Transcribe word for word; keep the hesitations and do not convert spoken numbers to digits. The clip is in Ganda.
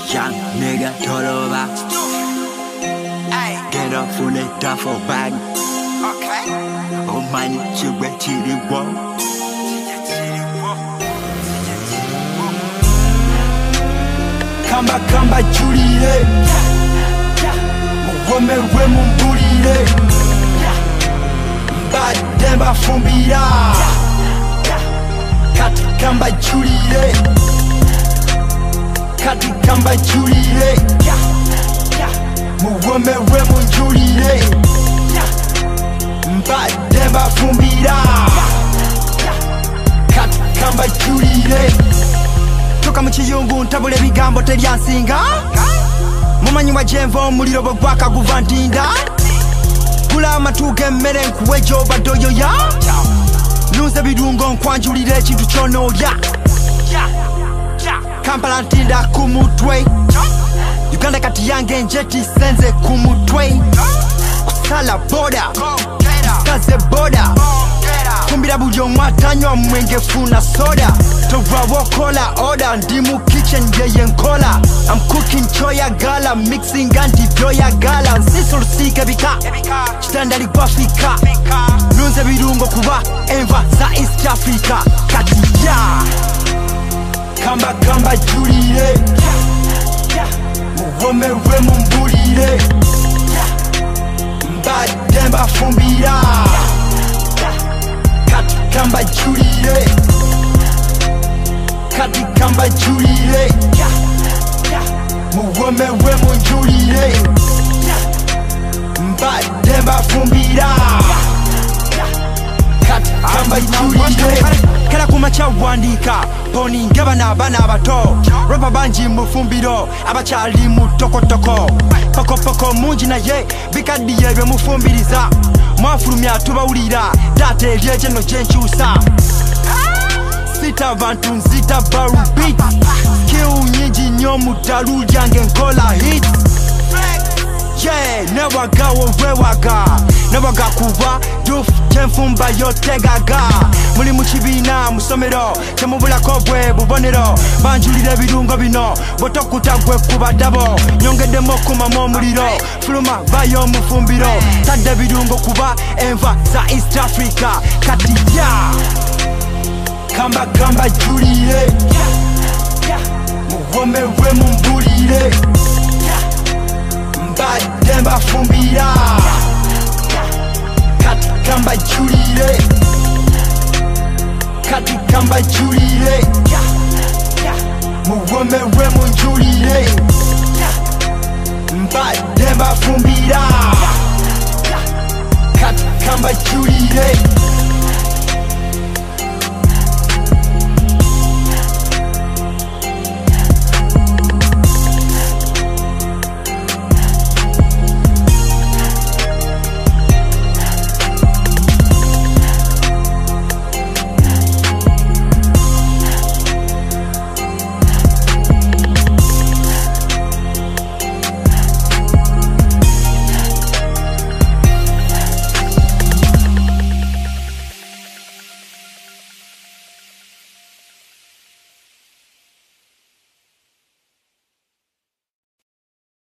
Young nigga all over. Get up full of duffel bag. Oh man, you ready to walk? Kamba kamba Julie, muwome we mumbulire, mbadde mbafumbira. Kati kamba Julie, kati kamba Julie, muwome we munjulire, mbadde mbafumbira. Kati kamba Julie. Toka mu kiyungu ntabula ebigambo teryansinga. Mumanyi wajenva omuliro bwe gwaka guva ntinda. Gula amatu g'emmere nkuwe gy'obadde oyoya. Nunze birungo nkwanjulira ekintu ky'onoolya. Kampala ntinda ku mutwe, Uganda kati yange njeti senze ku mutwe. Kusala boda, kaze boda, kumbira buli omu atanywa mwenge funa soda. Towa kola order, ndi mu kitchen yeye nkola. I'm cooking choyagala, mixing anti byoyagala. Nsisulsike bika, kitandali kwafika. Nunze birungo kuba enva za East Africa. Kati ya Kamba kamba Julie, muwome we mumbulire, mbadde mbafumbira. Kati kamba Julie, kati kamba Julie, muwome we munjulire, mbadde mbafumbira. Kati kamba Julie. Kala kumacha wandika, poni ngeba na bana abato. Rapa banji mufumbiro, abakyali mu tokotoko. Poko poko mungi naye, bikaddi yebyo mufumbiriza. Mwafulumya tubawulira, tate eryeje no gyenkyusa. Sita abantu nzita baru beat, skill nyingi nnyo mu ddalu lyange nkola hit. Yeah, newaga wowewaga, newaga kuba duf kyenfumba yotegaga. Muli mu kibiina musomero, temubulako bwe bubonero. Banjulira ebirungo bino, botokuta gwe kuba dabo. Nyongeddemu okumamu omuliro, fuluma bayo mufumbiro. Tadde birungo kuba enva za East Africa. Kati ya Kamba kamba Julie, muwome we mumbulire, mbadde mbafumbira. Kati kamba Julie, kati kamba Julie, muwome we munjulire, mbadde mbafumbira. Kati kamba Julie.